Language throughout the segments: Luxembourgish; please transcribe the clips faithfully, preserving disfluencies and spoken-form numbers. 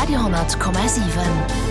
zweihundert Komma sieben.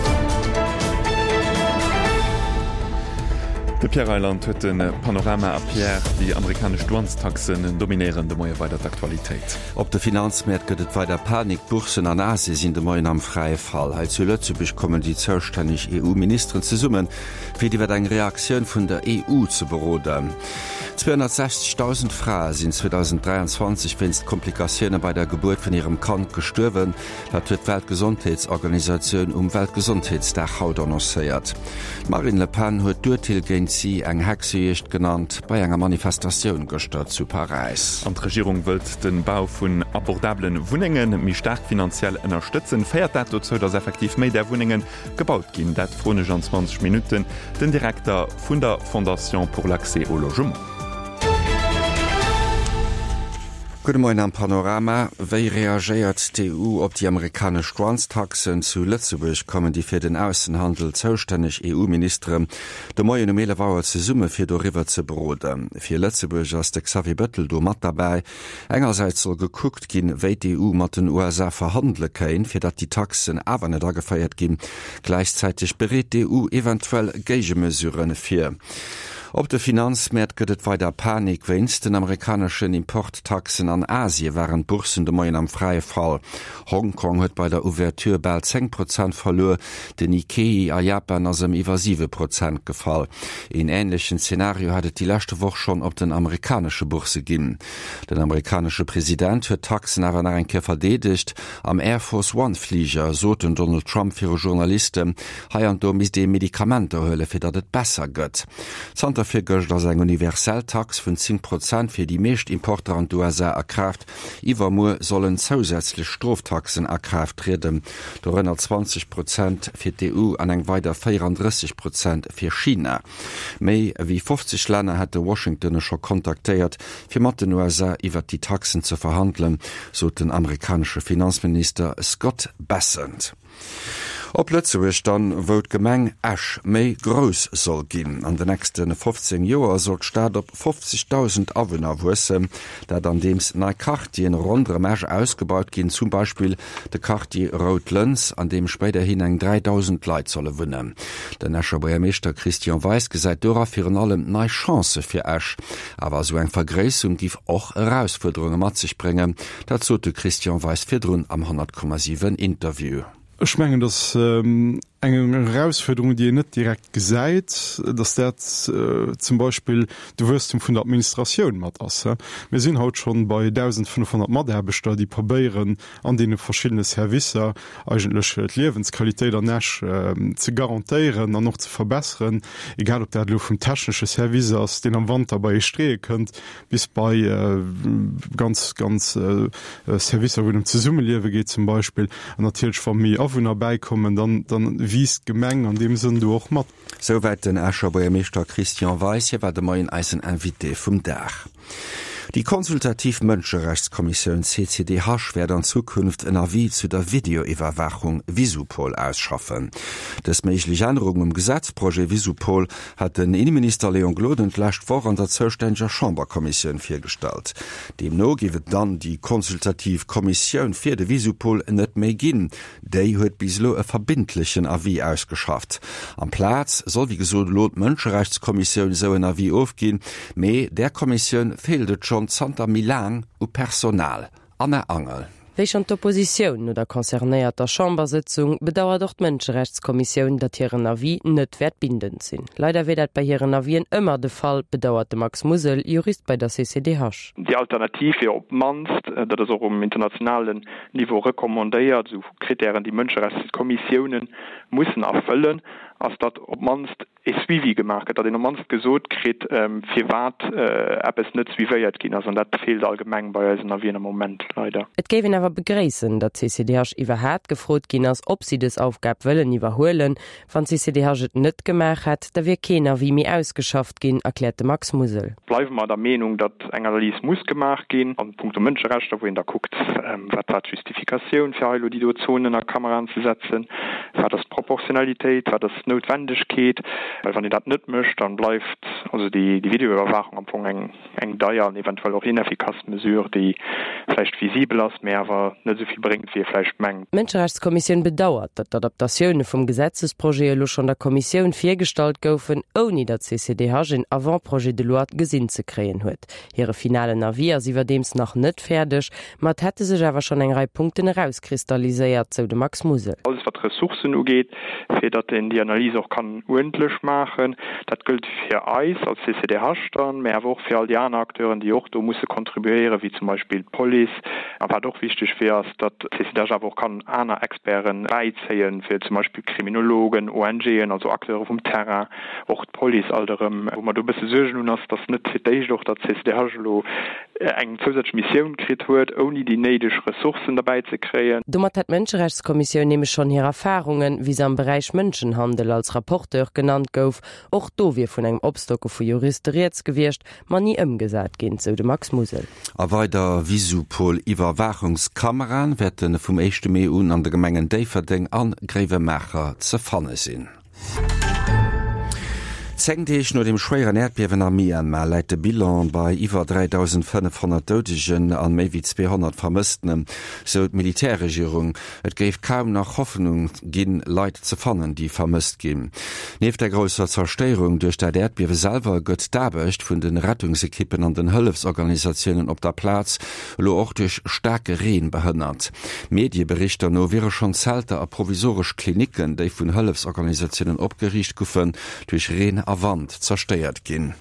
De Pierre-Eiland huet den Panorama a Pierre die amerikasch Duanstaxen dominieren de Moier bei der Aktualitéit. Op de Finanzmäert gëtt bei der Panik Bursen an Asie sinn de Moien am freie Fall. He zu Lëtzebech kommen die zoustänneg E U-Ministeren ze summen, fir iwwer eng Reaktionun vun der E U ze beroden. zweihundertsechzigtausend Frauen sind zweitausenddreiundzwanzig wennst Komplikationen bei der Geburt von ihrem Kind gestorben, dat huet Weltgesundheitsorganisation um Weltgesundheitsdach haut annoncéiert. Marine Le Pen huet Durtil gegen sie eng Hexejecht genannt bei enger Manifestation gestört zu Paris. Die Regierung wird den Bau von abordablen Wohnungen mi stark finanziell unterstützen. Feiert dat dazu, dass effektiv mehr der Wohnungen gebaut gehen. Dat froh zwanzig Minuten den Direktor von der Fondation pour l'accès au logement. Guten Morgen am Panorama. Wie reagiert die E U op die amerikanische Grandtaxen zu Lützeburg kommen die für den Außenhandel zuständig E U-Ministerin der neue Numele Bauer zu Summe für darüber zu beroden. Für Lützeburg ist der Xavier Böttl do mat dabei. Einerseits soll geguckt gehen, wie die E U mit den U S A verhandeln können, für dat die Taxen aber nicht angefeiert gehen. Gleichzeitig berät die E U eventuell Gegenmesuren für. Op de Finanzmäert gëtt weiter Panik wennst den amerikanischen Importtaxen an Asie waren Bursen de Moien am freie Fall. Hongkong huet bei der Ouverture bald zehn Prozent verlor, den Nikkei a Japan as em evasive Prozent gefall. In ähnlichen Szenario hattet die letzte Woche schon op den amerikanische Burse ginn. Den amerikanische Präsident huet Taxen awer nach enke verdedigt, am Air Force One Flieger soten Donald Trump fir Journalisten, hai an do mis de Medikamenterhölle fir dat et besser gëtt. Fir gëcht ass eng Universelltax vun zehn Prozent fir die meescht Importer an d'U S A erkraft. Iwer mo sollen zusätzlich Stroftaxen erkraft treden. Dorënner zwanzig Prozent fir d'E U an eng weiter vierunddreißig Prozent fir China. Méi wie fünfzig Länder hätte Washington schon kontaktéiert, fir mat den U S A iwwer die Taxen zu verhandeln, so den amerikanische Finanzminister Scott Bessent. Op Lützeburg dann wo d Gemeng Ash méi gross soll ginn. An den nächsten fünfzehn Joer soll d'Staat op fünfzigtausend Awohner wussen, dat an dems nei Quartier en rondere Mesch ausgebaut ginn, zum Beispiel de Quartier Rotlenz, an dem später hin eng dreitausend Leiit solle wënnen. Den Ascher Bürgermeister Christian Weiß gesäit dora fir an allem nei Chance fir Ash. Aber so eng Vergréisung gif och Herausforderungen mat sich bringen, dat zote Christian Weiß firrun am hundert Komma sieben Interview. Ich meine, dass ähm, eine Herausforderung, die ihr nicht direkt gesagt, dass das äh, zum Beispiel die Würstung von der Administration mit ist. Ja? Wir sind heute schon bei eintausendfünfhundert Mitarbeiter, die probieren, an denen verschiedene Services eigentlich die Lebensqualität an Nasch äh, zu garantieren und noch zu verbessern, egal ob der vom technischen Service ist, den am Wand dabei stehen könnt, bis bei äh, ganz, ganz äh, Services, wo es Zusammenleben geht zum Beispiel, und natürlich von mir Aufwohner beikommen, dann, dann wiest Gemeng an dem Sinn du auch mat. Soweit den Ascher Bürgermeister Christian Weiß, hier war der moien Eisen Invité vom Dach. Die Konsultativ-Menschenrechtskommission C C D H wird in Zukunft ein Avis zu der Videoüberwachung Visupol ausschaffen. Das mögliche Änderung im Gesetzprojekt Visupol hat den Innenminister Leon Glodent letzte vor an der zuständigen Chamberkommission vorgestellt. Demnach gibt dann die Konsultativkommission für den Visupol nicht mehr gehen. Die hat bislang einen verbindlichen Avis ausgeschafft. Am Platz soll, wie gesagt, laut Menschenrechtskommission so ein Avis aufgehen, aber der Kommission fehlt schon Santa Milan u Personal an der Angel. Wéich an d'Opposition oder konzernéierter Chambersitzung bedauert doch d'Menschenrechtskommission, dat hireieren Avis net wertbindend sinn. Leider wird dat bei hireieren Avien ëmmer de Fall, bedauerte Max Musel, Jurist bei der C C D H. Die Alternative op Manst, dat es auch um internationalen Niveau rekommandéiert, so Kriterien die Menschenrechtskommissionen mussssen erfüllen, als dat op Manst e Suivi gemacht, dat in Manst gesot krit ähm, fir wat äh, App es net wieéiert gin, also dat fehlt allgemeng bei eisen Avien Moment leider. Et géwen awer begréessen, dat C C D H iwwer hat gefrot gin ass, ob sie des Aufgab wëllen iwwerhoelen, wann C C D H et net gemach hat, da wie kener wie mi ausgeschafft gin, erklärte Max Musel. Bleiwen mal der Meinung, dat eng Analyse muss gemacht gin, an Punkt Mënscherecht, wo da guckt, ähm, wat dat Justifikationun fir Heilo die Zonen der Kamera anzusetzen, war das Proportionalität, war das notwendig geht, weil wenn ihr das nicht mischt, dann bleibt also die die Videoüberwachung am Anfang eng eng Dauer und eventuell auch ineffikaz mesure, die vielleicht visibel ist, mehr aber nicht so viel bringt wie vielleicht mengen. Menschenrechtskommission bedauert, dass die Adaptationen vom Gesetzesprojekt schon der Kommission viergestalt goufen, ohne dass C C D H ein Avantprojet de loi gesinn zu kreen huet. Ihre finale Navier sie war dems noch nicht fertig, mat hätte sich aber schon eng Reihe Punkten herauskristallisiert, so de Max Musel. Alles was Ressourcen angeht, für das in die Analyse auch kann unendlich machen, das gilt für Eis als C C D H dann, mehr auch für all die anderen Akteure, die auch da müssen kontribuieren, wie zum Beispiel Police, aber doch wichtig wäre es, dass C C D H aber auch kann andere Experten beizählen, für zum Beispiel Kriminologen, O N G, also Akteure vom Terrain, auch Police, alterem, wo man du bist nun hast, das nicht für dich doch, dass C C D H eng zusätzliche Mission gekriegt wird, ohne die nötigen Ressourcen dabei zu kreieren. Dummer hat Menschenrechtskommission nämlich schon ihre Erfahrungen, wie sie am Bereich Menschenhandel als Rapporteur genannt gouf, auch do wir von einem Obstocke für Juristerierts gewirrscht, man nie umgesagt gehen, so de Max Musel. A weiter Visupol Iwerwachungskameran werden vom ersten Mai un an der Gemengen Daverding an Grevemacher zerfanne sinn. Zeng Dich nur dem schweren Erdbewen am Myanmar leit de Bilan bei iwwer dreitausendfünfhundert Dodegen an méi wie zweihundert Vermissten, so d Militärregierung. Et géif kaum nach Hoffnung ginn Leiit ze fannen, die vermisst ginn. Neef der grosser Zersteierung durch der Erdbewe selber gëtt dabecht vun den Rettungsekippen an den Hëlfsorganisationen op der Platz lo och durch starke Reen behënnert. Medieberichter no wäre schon zelter a provisorisch Kliniken, déi vun Hëlfsorganisationen opgericht goufen, durch Reen Avant zersteiert ginn.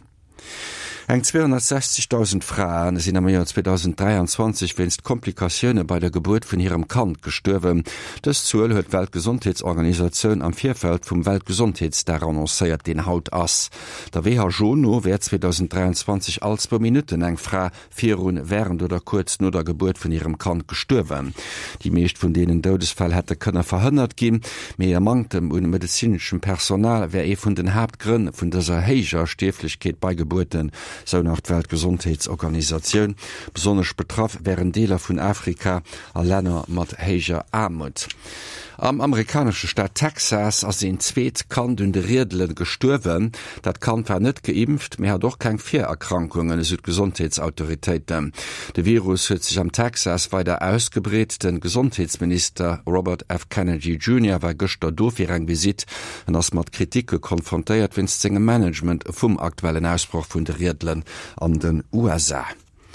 Eng zweihundertsechzigtausend Frauen sind am Jahr zweitausenddreiundzwanzig wennst Komplikationen bei der Geburt von ihrem Kind gestorben. Das Zuel huet Weltgesundheitsorganisation am Vierfeld vom Weltgesundheitsdag annoncéiert den Haut ass. Der W H O no wär zweitausenddreiundzwanzig als pro Minuten eng Frau virun während oder kurz nur der Geburt von ihrem Kind gestorben. Die meest von denen Todesfall hätte könne verhindert gehen, mehr mangtem und medizinischem Personal wär e von den Hauptgründen von dieser heiger Sterblichkeit bei Geburten, so nach der Weltgesundheitsorganisation. Besonders betroffen wären Deler von Afrika a Länder mat heiger Armut. Am amerikanische Staat Texas as en zweet kann dun de Riedelen gestorwen, dat kann war net geimpft, mehr hat doch kein Viererkrankungen es Gesundheitsautoritäten. De Virus huet sich am Texas weiter ausgebret, den Gesundheitsminister Robert F. Kennedy Junior war gëster dofir eng Visit en ass mat Kritike konfrontéiert wenn's zinge Management vum aktuellen Ausbruch vun de Riedelen an den U S A.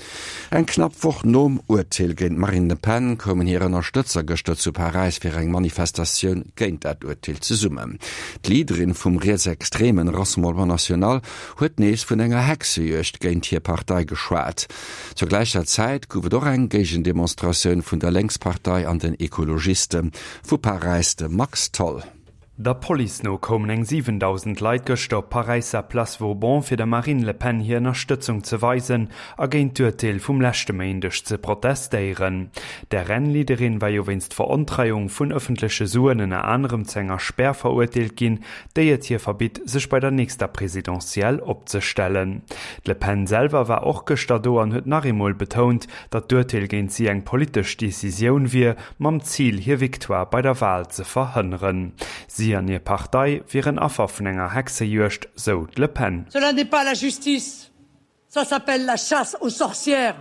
Ein knapp woch nom Urteil géint Marine Le Pen kommen hier Unterstützer gestört zu Paris fir eng Manifestation géint dat Urteil ze summen. D'Liederin vum rechtsextremen Rassemblement National huet nees vun enger Hexe jocht géint hier Partei geschwaart. Zur gleicher Zeit gowe doch eng Gegendemonstrationun vun der Längspartei an den Ökologisten vu Paris de Max Toll. Der Police no kommen eng siebentausend Leiit gestop Pariser Place Vauban fir der Marine Le Pen hier Unterstützung zu weisen, a géint d'Urteil vum lächte Meindech ze protestéieren. Der Rennliederin war jo winst Verontreiung vun öffentliche Suen en anderem Zänger sperr verurteilt gin, déi et hier verbit, sech bei der nächster Präsidentiell opzustellen. Le Pen selber war och gestado an huet Narimol betont, dat d'Urteil géint sie eng politisch Decision wie, mam Ziel hier Viktoire bei der Wahl ze verhënneren. Sie an ihr Partei wären affer vun enger Hexe jürcht, so Le Pen. Cela n'est pas la justice, ça s'appelle la chasse aux sorcières.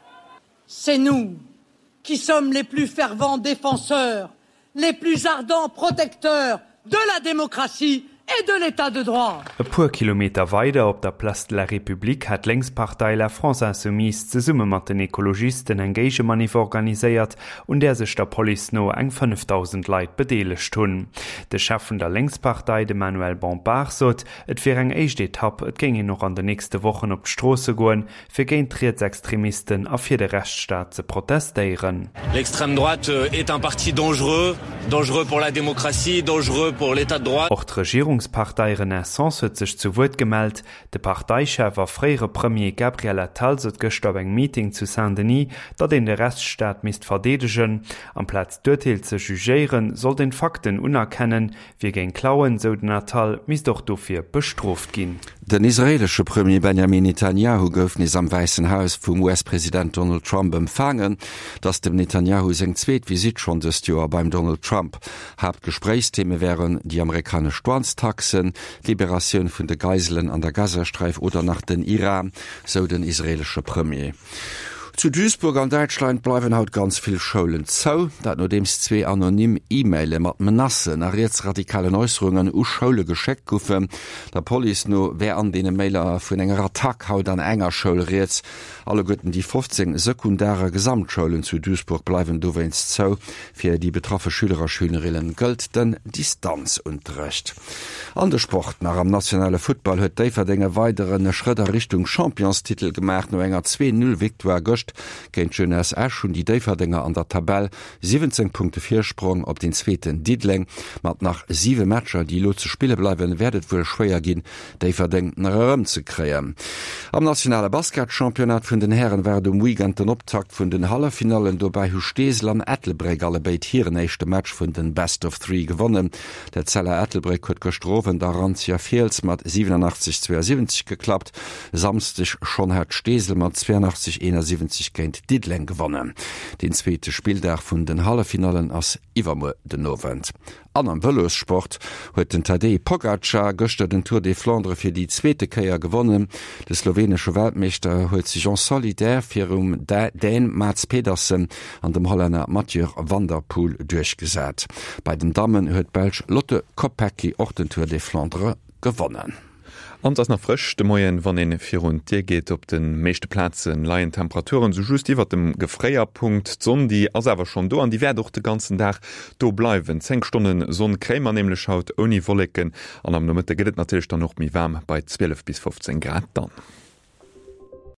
C'est nous qui sommes les plus fervents défenseurs, les plus ardents protecteurs de la démocratie et de l'état de droit. E pur Kilometer weiter op der Place de la République hat Längspartei La France Insoumise ze Summe mat den Ekologisten Engagemanif organiséiert und der sech der Police no eng fünftausend Leiit bedeelecht hunn. De Chef der Längspartei de Manuel Bompard sot, et fir eng eicht Etapp, et ginge noch an de nächste Wochen op d'Strose goen, fir géint Rechtsextremisten a fir de Rechtsstaat ze protestéieren. L'extrême droite est un parti dangereux, dangereux pour la démocratie, dangereux pour l'état de droit. Auch Partei Renaissance huet sich zu Wort gemeldet. De Parteichef war freiere Premier Gabriel Attal sot gestern eng Meeting zu Saint-Denis, dat den der Rechtsstaat mist verdedigen. Am Platz d'Urteil ze jugéieren soll den Fakten unerkennen, wie gen Klauen so den Attal mis doch dofir bestroft gin. Den israelsche Premier Benjamin Netanyahu gouf nis am Weißen Haus vum U S-Präsident Donald Trump empfangen, dats dem Netanyahu seng zweet Visit schon des Joer beim Donald Trump Trump. Hauptgesprächsthemen wären die amerikanische Steuertaxen, Liberation von den Geiseln an der Gazastreif oder nach den Iran, so den israelische Premier. Zu Duisburg an Deutschland bleiwen haut ganz viel Scholen zou, dat no dems zwee anonym E-Maile mat Menassen nach rechtsradikalen Äußerungen u Schule gescheckt goufen, der Poli no wer an de Mailer vun enger Attack haut an enger Schoul reets. Alle Götten die fünfzehn sekundäre Gesamtschulen zu Duisburg bleiwen do wennst zou, fir die betroffe Schüler Schülerinnen gëlt den Distanzunterricht. An der Sport nach am nationale Football huet Deiverdinger weiteren Schritter Richtung Championstitel gemacht no enger zwei null Viktoire gocht géint Jeunesse Ash und die Deiverdinger an der Tabelle siebzehn Punkte Viersprung op den zweiten Diedling, mat nach sieben Matscher, die lo zu Spiele bleiben, werdet wohl schwer gin, Deiverdenken erëm zu kreen. Am nationale Basketchampionat vun den Herren werden um Weekend den Optakt vun den Hallefinalen dobei hu Stesel an Ethelbreg alle beit hier nächste Match vun den Best of Three gewonnen. Der Zeller Ethelbreg huet gestroven, daran ja Fels mat siebenundachtzig zweiundsiebzig geklappt, samstig schon hat Stesel mat zweiundachtzig einundsiebzig géint Diedling gewonnen. Den zweete Spieldach vun den Hallefinalen ass Iwermo den Novent. An am Wëllossport huet den Tadej Pogacar gëchte den Tour de Flandre fir die zweete Käier gewonnen. De slowensche Weltmeister huet sich en solidär fir um Dän Mats Pedersen an dem Holländer Mathieu van der Poel durchgesät. Bei den Damen huet Belsch Lotte Kopecky och den Tour de Flandre gewonnen. Und ass nach frisch de Moien wann en vir hun Tier geht op den meeschte Plätzen laien Temperaturen so just iwwer dem gefréier Punkt Sonn die as awer schon do an die wär doch de ganzen Dach do bleiwen zehn Stunden sonn krämer nämlich haut oni Wollecken an am Nummer gehtt natürlich dann noch mi wärm bei zwölf bis fünfzehn Grad dann.